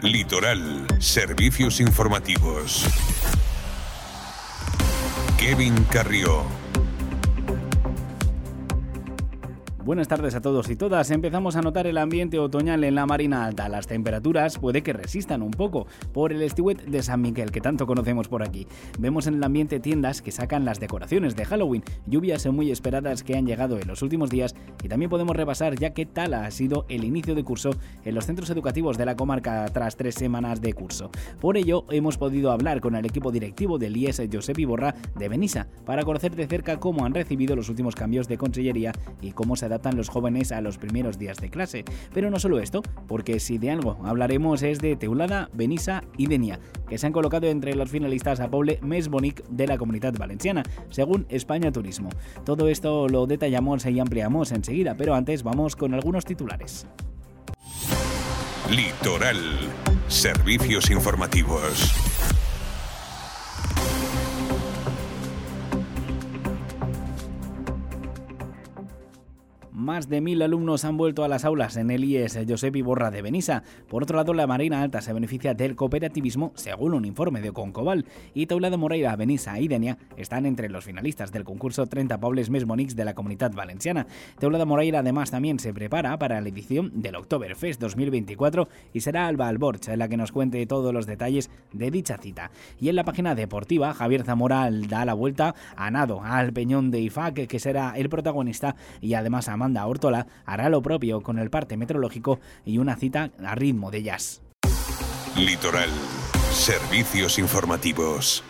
Litoral, servicios informativos. Kevin Carrió. Buenas tardes a todos y todas. Empezamos a notar el ambiente otoñal en la Marina Alta. Las temperaturas puede que resistan un poco por el estiuet de San Miguel, que tanto conocemos por aquí. Vemos en el ambiente tiendas que sacan las decoraciones de Halloween, lluvias muy esperadas que han llegado en los últimos días, y también podemos repasar ya qué tal ha sido el inicio de curso en los centros educativos de la comarca tras 3 semanas de curso. Por ello, hemos podido hablar con el equipo directivo del IES Josep Iborra de Benissa para conocer de cerca cómo han recibido los últimos cambios de consellería y cómo se adaptan los jóvenes a los primeros días de clase. Pero no solo esto, porque si de algo hablaremos es de Teulada, Benissa y Denia, que se han colocado entre los finalistas a Poble més bonic de la Comunitat Valenciana, según España Turismo. Todo esto lo detallamos y ampliamos enseguida, pero antes vamos con algunos titulares. Litoral, servicios informativos. Más de 1.000 alumnos han vuelto a las aulas en el IES Josep Iborra de Benissa. Por otro lado, la Marina Alta se beneficia del cooperativismo, según un informe de Concoval, y Teulada Moreira, Benissa y Denia están entre los finalistas del concurso 30 pobles més bonics de la Comunitat Valenciana. Teulada Moreira además también se prepara para la edición del Oktoberfest 2024 y será Alba Alborch la que nos cuente todos los detalles de dicha cita. Y en la página deportiva, Javier Zamora da la vuelta a nado al Peñón de IFAC, que será el protagonista, y además Amanda Ortola hará lo propio con el parte meteorológico y una cita a ritmo de jazz. Litoral, servicios informativos.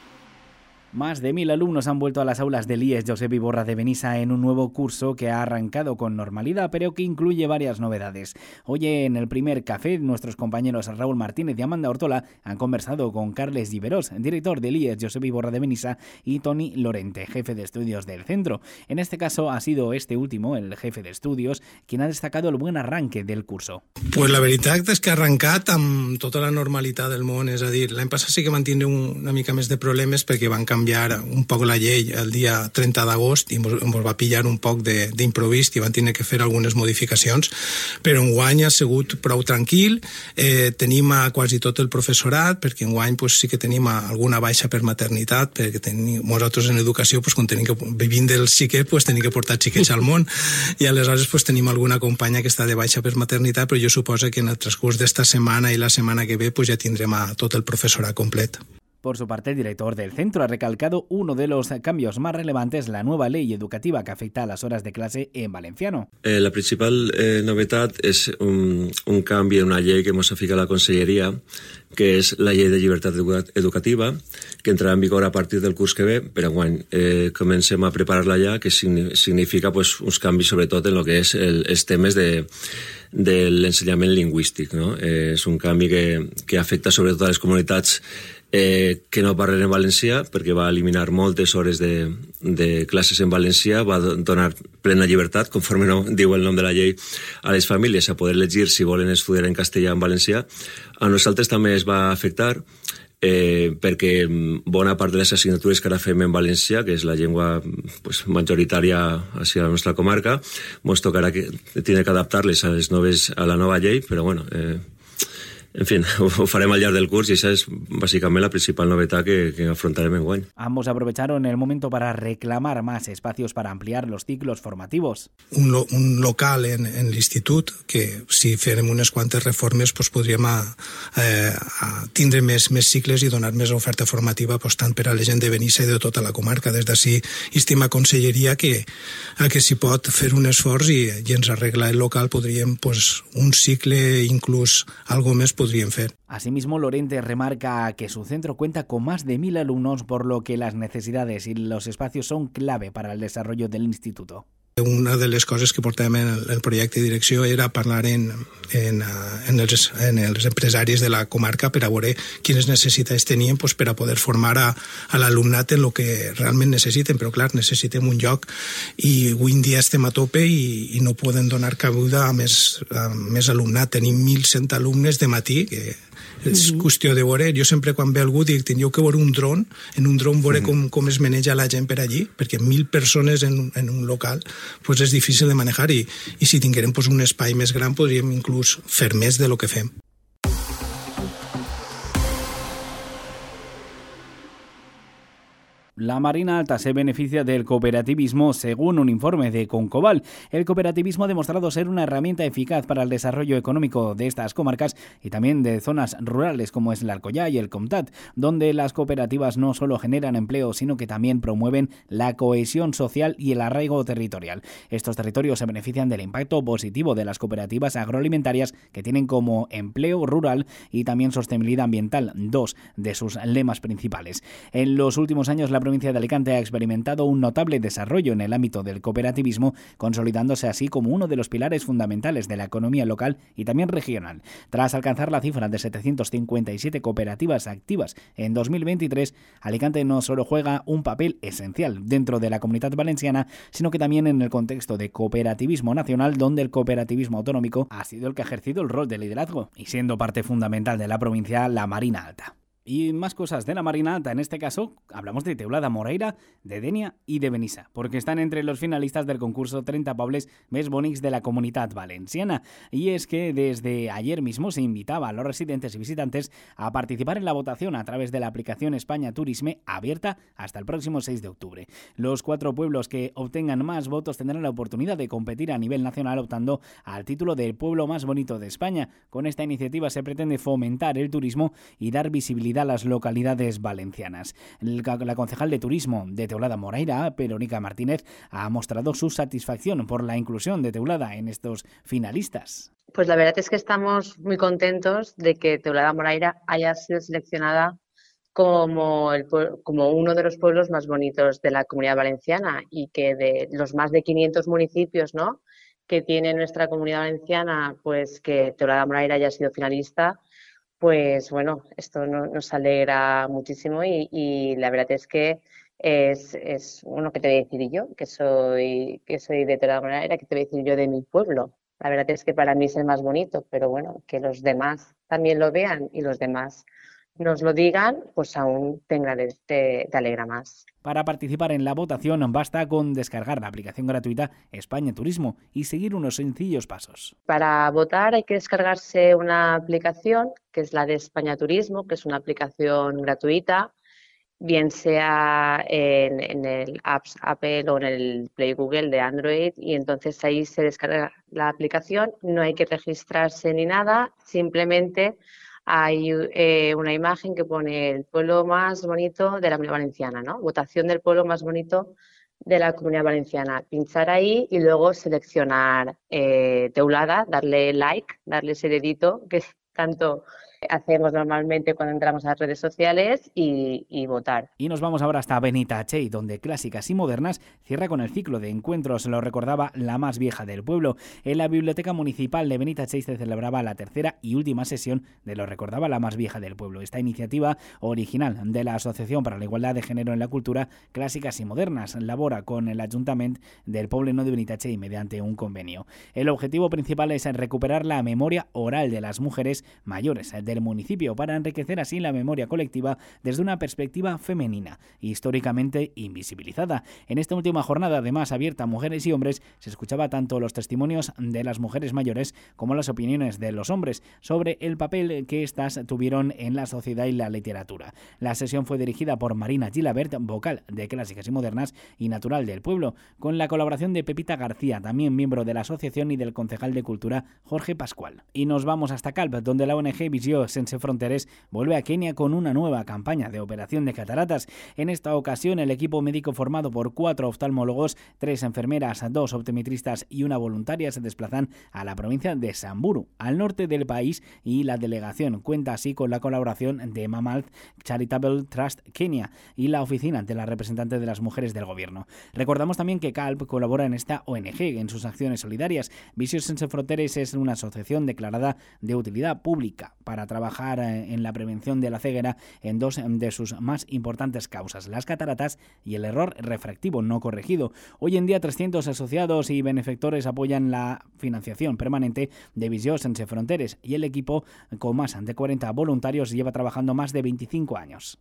Más de 1.000 alumnos han vuelto a las aulas del IES Josep Iborra de Benissa en un nuevo curso que ha arrancado con normalidad, pero que incluye varias novedades. Hoy en el primer café, nuestros compañeros Raúl Martínez y Amanda Ortola han conversado con Carles Giverós, director del IES Josep Iborra de Benissa, y Toni Lorente, jefe de estudios del centro. En este caso ha sido este último, el jefe de estudios, quien ha destacado el buen arranque del curso. Pues la veritat és que ha arrencat amb tota la normalitat del món, és a dir, l'any passat sí que van tindre una mica més de problemes perquè van canviar un poc la llei el dia 30 d'agost i ens va pillar un poc d'improvís i van tenir que fer algunes modificacions, però enguany ha sigut prou tranquil. Tenim a quasi tot el professorat, perquè enguany pues, sí que tenim alguna baixa per maternitat, perquè nosaltres en educació, pues, quan tenim que, vivint del xiquet, pues, tenim que portar xiquets al món, i aleshores pues, tenim alguna companya que està de baixa per maternitat, però jo suposo que en el transcurs d'esta setmana i la setmana que ve pues, ja tindrem a tot el professorat complet. Por su parte, el director del centro ha recalcado uno de los cambios más relevantes, la nueva ley educativa que afecta a las horas de clase en valenciano. La principal novedad es un cambio en una ley que hemos aplicado a la Consellería, que es la Ley de Llibertat Educativa, que entrará en vigor a partir del curs que ve, però enguany comencem a preparar-la ja, que significa pues, uns canvis sobretot en lo que és els temes de l'ensenyament lingüístic, no? És un canvi que afecta sobretot a les comunitats que no parlen en valencià, perquè va eliminar moltes hores de classes en valencià, va donar plena llibertat, conforme diu el nom de la llei, a les famílies a poder llegir si volen estudiar en castellà en valencià. A nosaltres també es va afectar perquè bona part de les assignatures que ara fem en valencià, que és la llengua pues, majoritària a la nostra comarca, ens tocarà tenir que adaptar-les a la nova llei, però bueno... En fin, ho farem al llarg del curs y esa es básicamente la principal novedad que afrontaremos en enguany. Ambos aprovecharon el momento para reclamar más espacios para ampliar los ciclos formativos. Un local en l'institut que si farem unes quantes reformes pues, podríem tindre més cicles i donar més oferta formativa pues, tant per a la gent de Benissa i de tota la comarca. Des d'ací estima Conselleria que si pot fer un esforç i ens arreglar el local podríem pues, un cicle inclús algo més podríem fer. Asimismo, Lorente remarca que su centro cuenta con más de 1.000 alumnos, por lo que las necesidades y los espacios son clave para el desarrollo del instituto. Una de les coses que portàvem en el projecte de direcció era parlar en els empresaris de la comarca per a veure quines necessitats tenien pues, per a poder formar a l'alumnat en el que realment necessiten, però clar, necessitem un lloc i avui en dia estem a tope i no poden donar cabuda a més alumnat. Tenim 1.100 alumnes de matí, que és qüestió de veure. Jo sempre quan ve algú dic, tindríeu que veure un dron, en un dron veure com es maneja la gent per allí, perquè 1.000 persones en un local pues és difícil de manejar i si tinguérem pues, un espai més gran podríem inclús fer més de lo que fem. La Marina Alta se beneficia del cooperativismo según un informe de Concobal. El cooperativismo ha demostrado ser una herramienta eficaz para el desarrollo económico de estas comarcas y también de zonas rurales como es el Alcoyá y el Comtat, donde las cooperativas no solo generan empleo, sino que también promueven la cohesión social y el arraigo territorial. Estos territorios se benefician del impacto positivo de las cooperativas agroalimentarias, que tienen como empleo rural y también sostenibilidad ambiental, dos de sus lemas principales. En los últimos años la provincia de Alicante ha experimentado un notable desarrollo en el ámbito del cooperativismo, consolidándose así como uno de los pilares fundamentales de la economía local y también regional. Tras alcanzar la cifra de 757 cooperativas activas en 2023, Alicante no solo juega un papel esencial dentro de la Comunitat Valenciana, sino que también en el contexto de cooperativismo nacional, donde el cooperativismo autonómico ha sido el que ha ejercido el rol de liderazgo y siendo parte fundamental de la provincia, la Marina Alta. Y más cosas de la Marina Alta, en este caso hablamos de Teulada Moreira, de Dénia y de Benissa, porque están entre los finalistas del concurso 30 pobles més bonics de la Comunitat Valenciana. Y es que desde ayer mismo se invitaba a los residentes y visitantes a participar en la votación a través de la aplicación España Turisme, abierta hasta el próximo 6 de octubre. Los 4 pueblos que obtengan más votos tendrán la oportunidad de competir a nivel nacional optando al título del pueblo más bonito de España. Con esta iniciativa se pretende fomentar el turismo y dar visibilidad a las localidades valencianas. La concejal de turismo de Teulada Moreira, Verónica Martínez, ha mostrado su satisfacción por la inclusión de Teulada en estos finalistas. Pues la verdad es que estamos muy contentos de que Teulada Moreira haya sido seleccionada como uno de los pueblos más bonitos de la Comunidad Valenciana, y que de los más de 500 municipios, ¿no?, que tiene nuestra Comunidad Valenciana, pues que Teulada Moreira haya sido finalista. Pues bueno, esto nos alegra muchísimo y la verdad es que es bueno, ¿qué te voy a decir yo? Que soy de Teulada Moreira, ¿qué te voy a decir yo de mi pueblo? La verdad es que para mí es el más bonito, pero bueno, que los demás también lo vean y los demás nos lo digan, pues aún te alegra más. Para participar en la votación basta con descargar la aplicación gratuita España Turismo y seguir unos sencillos pasos. Para votar hay que descargarse una aplicación que es la de España Turismo, que es una aplicación gratuita, bien sea en el Apps Apple o en el Play Google de Android, y entonces ahí se descarga la aplicación, no hay que registrarse ni nada, simplemente hay una imagen que pone el pueblo más bonito de la Comunidad Valenciana, ¿no? Votación del pueblo más bonito de la Comunidad Valenciana. Pinchar ahí y luego seleccionar Teulada, darle like, darle ese dedito que tanto hacemos normalmente cuando entramos a las redes sociales y votar. Y nos vamos ahora hasta Benitatxell, donde Clásicas y Modernas cierra con el ciclo de encuentros, lo recordaba la más vieja del pueblo. En la Biblioteca Municipal de Benitatxell se celebraba la tercera y última sesión de lo recordaba la más vieja del pueblo. Esta iniciativa original de la Asociación para la Igualdad de Género en la Cultura, Clásicas y Modernas, labora con el Ayuntamiento del Pobleno de Benitatxell mediante un convenio. El objetivo principal es recuperar la memoria oral de las mujeres mayores del municipio para enriquecer así la memoria colectiva desde una perspectiva femenina, históricamente invisibilizada. En esta última jornada, además abierta a mujeres y hombres, se escuchaba tanto los testimonios de las mujeres mayores como las opiniones de los hombres sobre el papel que éstas tuvieron en la sociedad y la literatura. La sesión fue dirigida por Marina Gilabert, vocal de Clásicas y Modernas y natural del pueblo, con la colaboración de Pepita García, también miembro de la asociación, y del concejal de Cultura Jorge Pascual. Y nos vamos hasta Calp, donde la ONG Visió Sense Fronteres vuelve a Kenia con una nueva campaña de operación de cataratas. En esta ocasión, el equipo médico formado por 4 oftalmólogos, 3 enfermeras, 2 optometristas y una voluntaria se desplazan a la provincia de Samburu, al norte del país, y la delegación cuenta así con la colaboración de Mama Charitable Trust Kenia y la oficina de la representante de las mujeres del gobierno. Recordamos también que CALP colabora en esta ONG en sus acciones solidarias. Visió Sense Fronteres es una asociación declarada de utilidad pública para trabajar en la prevención de la ceguera en 2 de sus más importantes causas, las cataratas y el error refractivo no corregido. Hoy en día 300 asociados y benefactores apoyan la financiación permanente de Visió Sense Fronteres, y el equipo, con más de 40 voluntarios, lleva trabajando más de 25 años.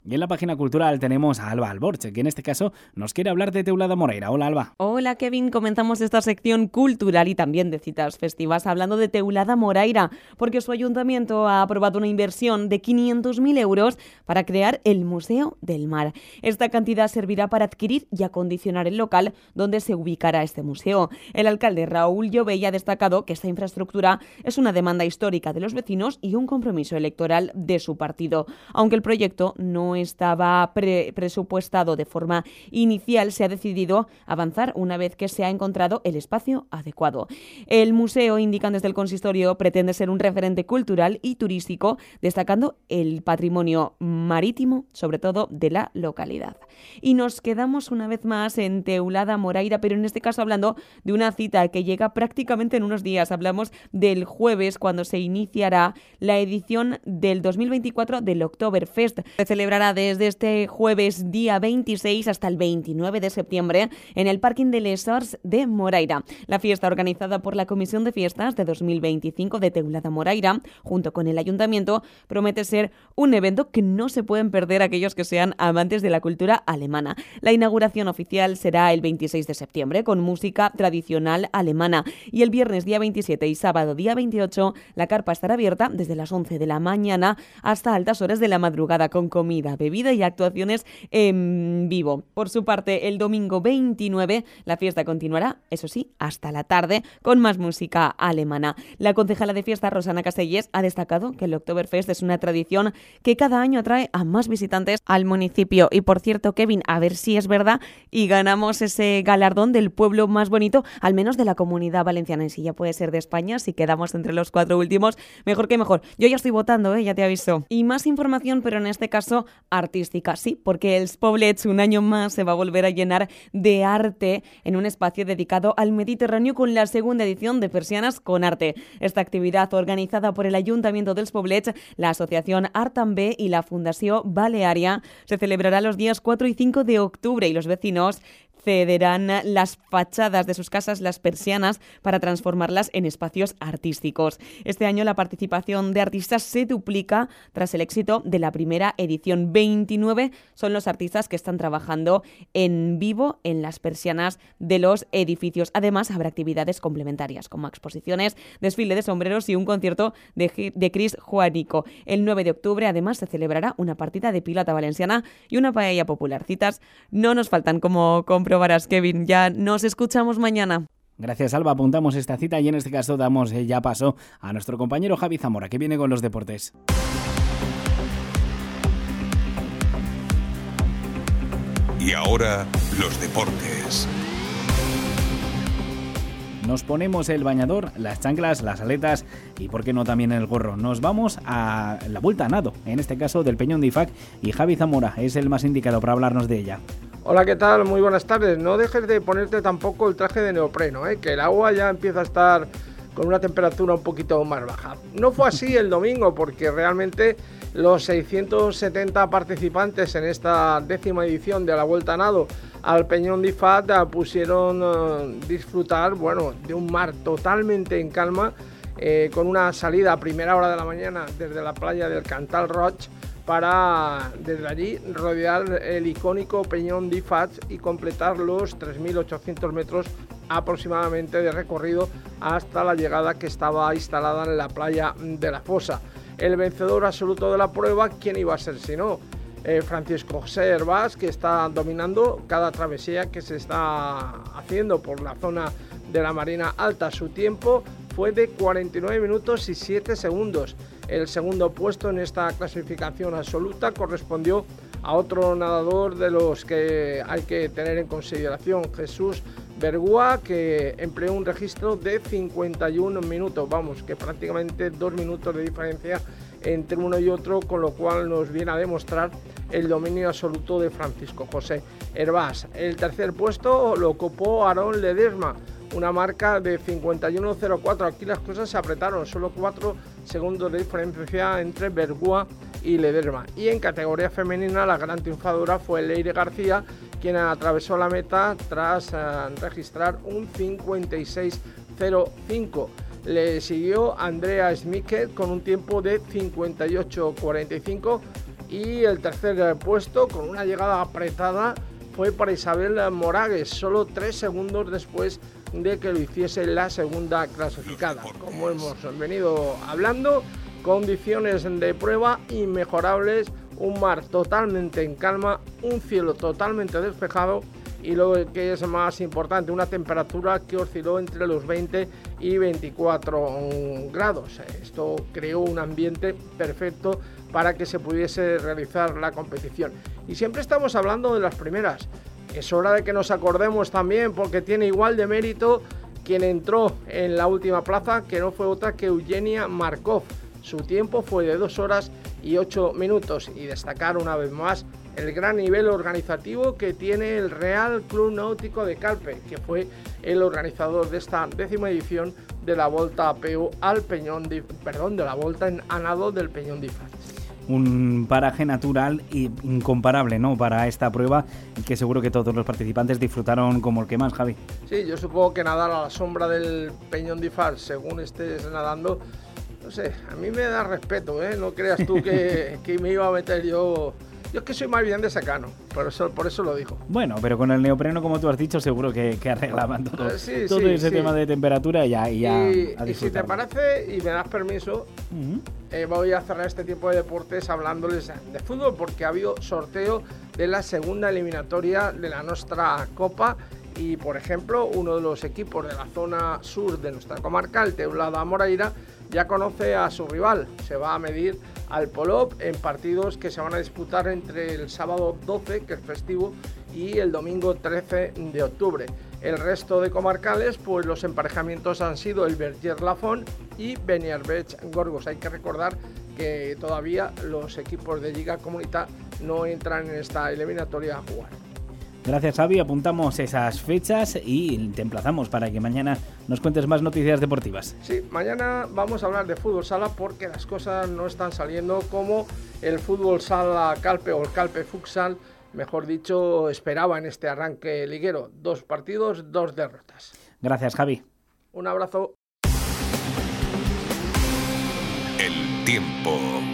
Y en la página cultural tenemos a Alba Alborche, que en este caso nos quiere hablar de Teulada Moraira. Hola, Alba. Hola, Kevin. Comenzamos esta sección cultural y también de citas festivas hablando de Teulada Moraira, porque su ayuntamiento ha aprobado una inversión de 500.000 euros para crear el Museo del Mar. Esta cantidad servirá para adquirir y acondicionar el local donde se ubicará este museo. El alcalde Raúl Llobell ha destacado que esta infraestructura es una demanda histórica de los vecinos y un compromiso electoral de su partido. Aunque el proyecto no estaba presupuestado de forma inicial, se ha decidido avanzar una vez que se ha encontrado el espacio adecuado. El museo, indican desde el consistorio, pretende ser un referente cultural y turístico, destacando el patrimonio marítimo, sobre todo de la localidad. Y nos quedamos una vez más en Teulada Moraira, pero en este caso hablando de una cita que llega prácticamente en unos días. Hablamos del jueves, cuando se iniciará la edición del 2024 del Oktoberfest. Se celebrará desde este jueves día 26 hasta el 29 de septiembre en el Parking de Les Horts de Moraira. La fiesta, organizada por la Comisión de Fiestas de 2025 de Teulada Moraira, junto con el Ayuntamiento, promete ser un evento que no se pueden perder aquellos que sean amantes de la cultura alemana. La inauguración oficial será el 26 de septiembre con música tradicional alemana, y el viernes día 27 y sábado día 28 la carpa estará abierta desde las 11 de la mañana hasta altas horas de la madrugada, con comida, bebida y actuaciones en vivo. Por su parte, el domingo 29 la fiesta continuará, eso sí, hasta la tarde, con más música alemana. La concejala de fiesta, Rosana Castellés, ha destacado que el Oktoberfest es una tradición que cada año atrae a más visitantes al municipio. Y por cierto, Kevin, a ver si es verdad y ganamos ese galardón del pueblo más bonito, al menos de la Comunidad Valenciana. Y si ya puede ser de España, si quedamos entre los 4 últimos, mejor que mejor. Yo ya estoy votando, ya te aviso. Y más información, pero en este caso artística, sí, porque el Poblets un año más se va a volver a llenar de arte en un espacio dedicado al Mediterráneo con la segunda edición de Persianas con Arte. Esta actividad, organizada por el Ayuntamiento dels Poblets, la Asociación Art També y la Fundació Baleària, se celebrará los días 4 y 5 de octubre y los vecinos cederán las fachadas de sus casas, las persianas, para transformarlas en espacios artísticos. Este año la participación de artistas se duplica tras el éxito de la primera edición. 29 son los artistas que están trabajando en vivo en las persianas de los edificios. Además, habrá actividades complementarias como exposiciones, desfile de sombreros y un concierto de Cris Juanico. El 9 de octubre, además, se celebrará una partida de pilota valenciana y una paella popular. Citas no nos faltan, como comprobarás, Kevin. Ya nos escuchamos mañana. Gracias, Alba. Apuntamos esta cita y en este caso damos ya paso a nuestro compañero Javi Zamora, que viene con los deportes. Y ahora, los deportes. Nos ponemos el bañador, las chanclas, las aletas y, por qué no, también el gorro. Nos vamos a la Vuelta a Nado, en este caso del Peñón de IFAC, y Javi Zamora es el más indicado para hablarnos de ella. Hola, ¿qué tal? Muy buenas tardes. No dejes de ponerte tampoco el traje de neopreno, que el agua ya empieza a estar con una temperatura un poquito más baja. No fue así el domingo, porque realmente los 670 participantes en esta 10ª edición de la Vuelta a Nado al Peñón de IFAC pusieron disfrutar, de un mar totalmente en calma, con una salida a primera hora de la mañana desde la playa del Cantal Roig, para desde allí rodear el icónico Peñón de IFAC y completar los 3.800 metros aproximadamente de recorrido hasta la llegada que estaba instalada en la playa de la Fosa. El vencedor absoluto de la prueba, ¿quién iba a ser sino? Francisco José Hervás, que está dominando cada travesía que se está haciendo por la zona de la Marina Alta. Su tiempo fue de 49 minutos y 7 segundos. El segundo puesto en esta clasificación absoluta correspondió a otro nadador de los que hay que tener en consideración, Jesús Bergua, que empleó un registro de 51 minutos, que prácticamente 2 minutos de diferencia entre uno y otro, con lo cual nos viene a demostrar el dominio absoluto de Francisco José Hervás. El tercer puesto lo ocupó Aarón Ledesma, una marca de 51.04. Aquí las cosas se apretaron, solo 4 segundos de diferencia entre Bergua y Ledesma. Y en categoría femenina, la gran triunfadora fue Leire García, quien atravesó la meta tras registrar un 56.05. Le siguió Andrea Schmicker con un tiempo de 58.45. Y el tercer puesto, con una llegada apretada, fue para Isabel Moragues, solo 3 segundos después de que lo hiciese la segunda clasificada. Como hemos venido hablando, condiciones de prueba inmejorables, un mar totalmente en calma, un cielo totalmente despejado y lo que es más importante, una temperatura que osciló entre los 20 y 24 grados. Esto creó un ambiente perfecto para que se pudiese realizar la competición. Y siempre estamos hablando de las primeras. Es hora de que nos acordemos también, porque tiene igual de mérito quien entró en la última plaza, que no fue otra que Eugenia Markov. Su tiempo fue de 2 horas y 8 minutos. Y destacar una vez más el gran nivel organizativo que tiene el Real Club Náutico de Calpe, que fue el organizador de esta 10ª edición de la Volta a Peu al Peñón de la Volta en a nado del Peñón de Ifaz. Un paraje natural e incomparable, ¿no?, para esta prueba, que seguro que todos los participantes disfrutaron como el que más, Javi. Sí, yo supongo que nadar a la sombra del Peñón de Ifaz, según estés nadando, no sé, a mí me da respeto, ¿eh? No creas tú que me iba a meter yo. Yo es que soy más bien de secano, por eso lo digo. Bueno, pero con el neopreno, como tú has dicho, seguro que arreglaban todo ese tema de temperatura y si te parece y me das permiso, voy a cerrar este tiempo de deportes hablándoles de fútbol, porque ha habido sorteo de la segunda eliminatoria de la Nostra Copa. Y, por ejemplo, uno de los equipos de la zona sur de nuestra comarca, el Teulada Moraira, ya conoce a su rival. Se va a medir al Polop en partidos que se van a disputar entre el sábado 12, que es festivo, y el domingo 13 de octubre. El resto de comarcales, pues los emparejamientos han sido el Verger-Lafont y Beniarbech-Gorgos. Hay que recordar que todavía los equipos de Lliga Comunitat no entran en esta eliminatoria a jugar. Gracias, Xavi. Apuntamos esas fechas y te emplazamos para que mañana nos cuentes más noticias deportivas. Sí, mañana vamos a hablar de fútbol sala, porque las cosas no están saliendo como el fútbol sala Calpe, o el Calpe Futsal, mejor dicho, esperaba en este arranque liguero. 2 partidos, 2 derrotas. Gracias, Javi. Un abrazo. El tiempo.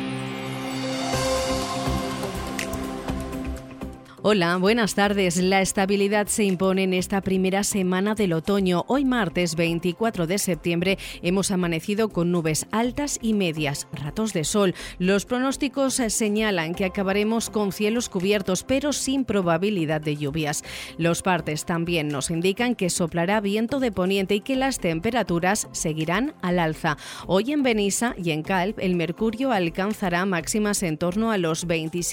Hola, buenas tardes. La estabilidad se impone en esta primera semana del otoño. Hoy martes 24 de septiembre hemos amanecido con nubes altas y medias, ratos de sol. Los pronósticos señalan que acabaremos con cielos cubiertos, pero sin probabilidad de lluvias. Los partes también nos indican que soplará viento de poniente y que las temperaturas seguirán al alza. Hoy en Benissa y en Calp el mercurio alcanzará máximas en torno a los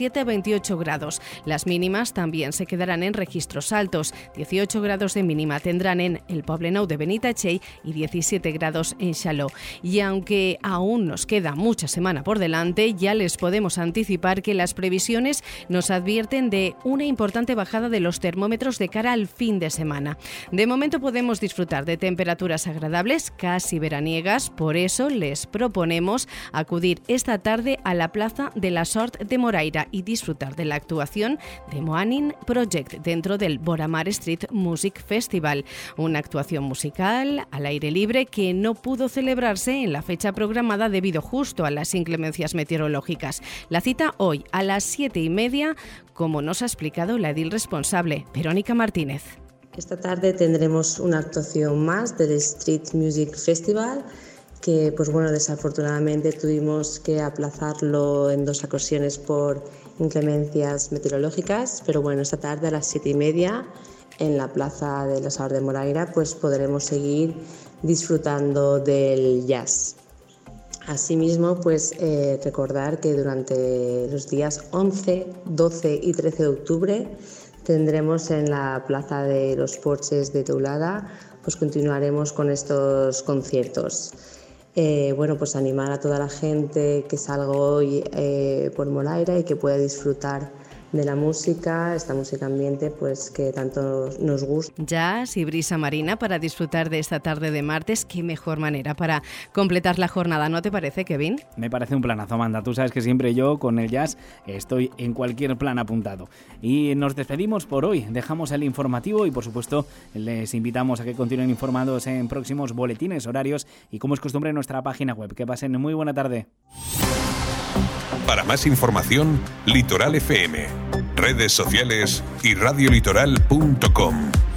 27-28 grados. Las mínimas también se quedarán en registros altos. 18 grados de mínima tendrán en el Poblenou de Benitatxell y 17 grados en Xaló. Y aunque aún nos queda mucha semana por delante, ya les podemos anticipar que las previsiones nos advierten de una importante bajada de los termómetros de cara al fin de semana. De momento podemos disfrutar de temperaturas agradables, casi veraniegas, por eso les proponemos acudir esta tarde a la Plaza de la Sort de Moraira y disfrutar de la actuación de Moanin Project dentro del Boramar Street Music Festival, una actuación musical al aire libre que no pudo celebrarse en la fecha programada debido justo a las inclemencias meteorológicas. La cita hoy a las 7:30, como nos ha explicado la edil responsable, Verónica Martínez. Esta tarde tendremos una actuación más del Street Music Festival, que desafortunadamente tuvimos que aplazarlo en 2 ocasiones por inclemencias meteorológicas, pero esta tarde a las 7:30 en la Plaza de la Sort de Moraira pues podremos seguir disfrutando del jazz. Asimismo, recordar que durante los días 11, 12 y 13 de octubre tendremos en la Plaza de los Porches de Teulada, continuaremos con estos conciertos. Animar a toda la gente que salga hoy por Moraira y que pueda disfrutar de la música, esta música ambiente que tanto nos gusta. Jazz y brisa marina para disfrutar de esta tarde de martes. Qué mejor manera para completar la jornada, ¿no te parece, Kevin? Me parece un planazo, Amanda. Tú sabes que siempre yo con el jazz estoy en cualquier plan apuntado. Y nos despedimos por hoy. Dejamos el informativo y, por supuesto, les invitamos a que continúen informados en próximos boletines horarios y, como es costumbre, en nuestra página web. Que pasen muy buena tarde. Para más información, Litoral FM, redes sociales y radiolitoral.com.